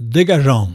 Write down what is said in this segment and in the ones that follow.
dégageant.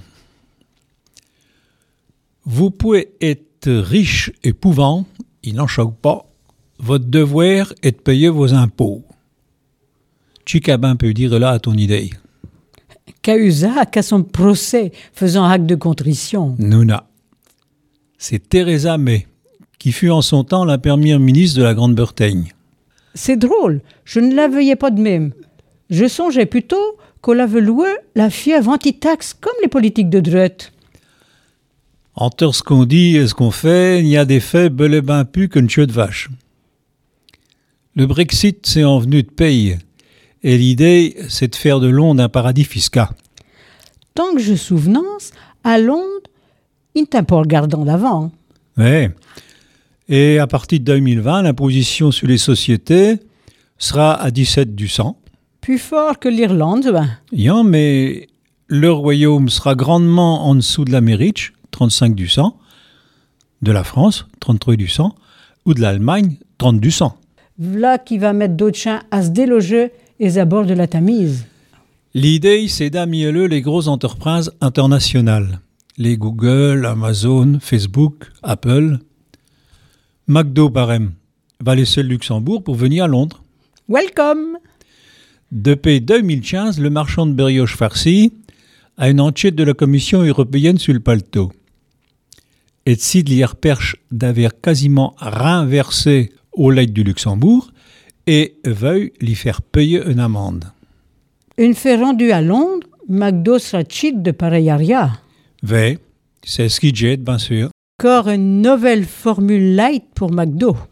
Vous pouvez être riche et pouvant, il n'en choque pas. Votre devoir est de payer vos impôts. Chicabin peut dire là à ton idée. Cahuzac à son procès faisant acte de contrition. Nouna. C'est Theresa May, qui fut en son temps la première ministre de la Grande-Bretagne. C'est drôle, je ne la veillais pas de même. Je songeais plutôt qu'on l'avait loué la fièvre anti-taxe comme les politiques de droite. Entre ce qu'on dit et ce qu'on fait, il y a des faits bel et ben plus qu'une queue de vache. Le Brexit, c'est en venu de pays. Et l'idée, c'est de faire de Londres un paradis fiscal. Tant que je souvenance, à Londres, il n'est pas regardant d'avant. Oui. Et à partir de 2020, l'imposition sur les sociétés sera à 17 du 100. Plus fort que l'Irlande, ben. Yeah, mais le Royaume sera grandement en dessous de l'Amérique, 35 du 100, de la France, 33 du 100, ou de l'Allemagne, 30 du 100. V'là qui va mettre d'autres chiens à se déloger et abords de la Tamise. L'idée, c'est d'améliorer les grosses entreprises internationales. Les Google, Amazon, Facebook, Apple. McDo, pareil, va laisser le Luxembourg pour venir à Londres. Welcome! Depuis 2015, le marchand de brioche farcie a une enquête de la Commission européenne sur le paletot. Et si l'y perche d'avoir quasiment renversé au lait du Luxembourg et veuille lui faire payer une amende. Une fois rendu à Londres, McDo sera cheat de pareil aria. Oui, c'est ce qui jette, bien sûr. Encore une nouvelle formule light pour McDo.